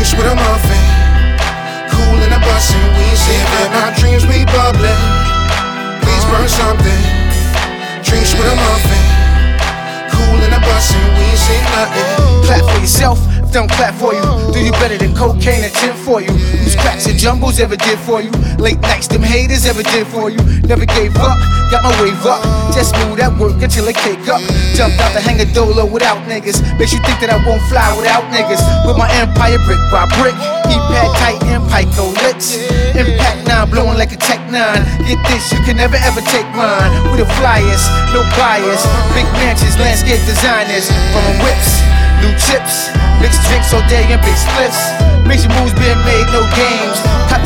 Drinks with a muffin, cool in a bussin'. We ain't saying that my dreams be bubbling. Please burn something. Drinks with a muffin, cool in a bussin'. We ain't saying nothing. Clap for yourself, don't clap for you. Do you better than cocaine and tin for you? Whose cracks and jumbles ever did for you? Late nights them haters ever did for you? Never gave up, got my wave up. Just moved at work until it cake up. Jumped out the hangar dolo without niggas. Makes you think that I won't fly without niggas. With my empire brick by brick. Keypad tight and Pico licks. Impact 9 blowing like a Tech 9. Get this, you can never ever take mine. We the flyers, no bias. Big mansions, landscape designers. From whips, new chips. Mixed drinks all day and big splits. Major moves being made, no games.